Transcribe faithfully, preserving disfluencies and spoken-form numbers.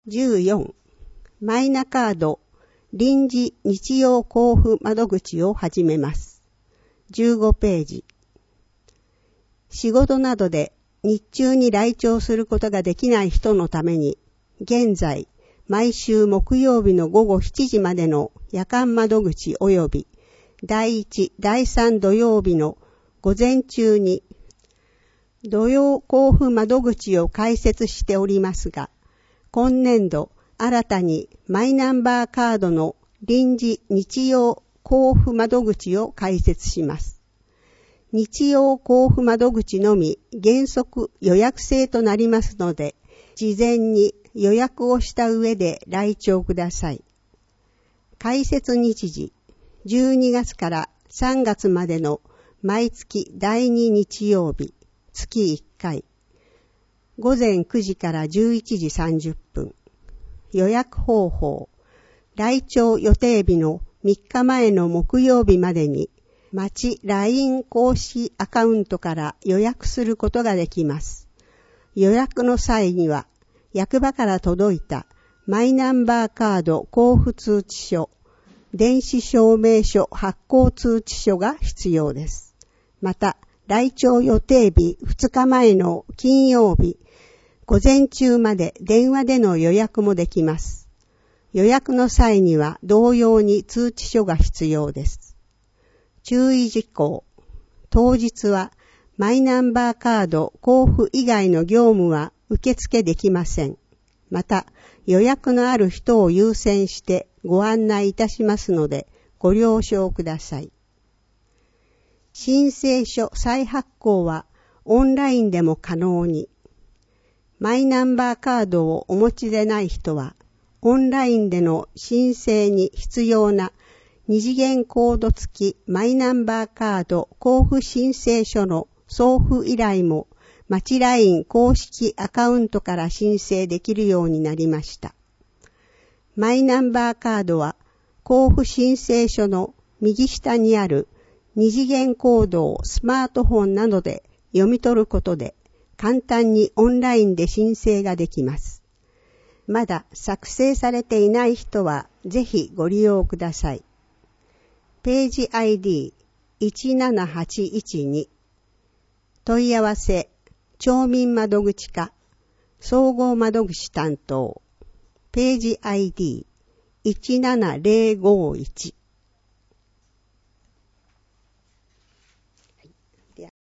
じゅうよん、マイナカード臨時日曜交付窓口を始めます。じゅうごページ。仕事などで日中に来庁することができない人のために、現在、毎週木曜日の午後しちじまでの夜間窓口及びだいいち、だいさん土曜日の午前中に土曜交付窓口を開設しておりますが、今年度新たにマイナンバーカードの臨時日曜交付窓口を開設します。日曜交付窓口のみ原則予約制となりますので、事前に予約をした上で来庁ください。開設日時、じゅうにがつからさんがつまでの毎月だいに日曜日、月いっかい。午前くじからじゅういちじさんじゅっぷん。予約方法。来庁予定日のみっかまえの木曜日までに、町 ライン 公式アカウントから予約することができます。予約の際には、役場から届いたマイナンバーカード交付通知書、電子証明書発行通知書が必要です。また、来庁予定日ふつかまえの金曜日、午前中まで電話での予約もできます。予約の際には同様に通知書が必要です。注意事項。当日はマイナンバーカード交付以外の業務は受付できません。また、予約のある人を優先してご案内いたしますのでご了承ください。申請書再発行はオンラインでも可能に。マイナンバーカードをお持ちでない人は、オンラインでの申請に必要な二次元コード付きマイナンバーカード交付申請書の送付依頼も、町 ライン 公式アカウントから申請できるようになりました。マイナンバーカードは、交付申請書の右下にある二次元コードをスマートフォンなどで読み取ることで、簡単にオンラインで申請ができます。まだ作成されていない人は、ぜひご利用ください。ページ アイディーいちななはちいちに 問い合わせ町民窓口課総合窓口担当ページ アイディーいちななゼロごいち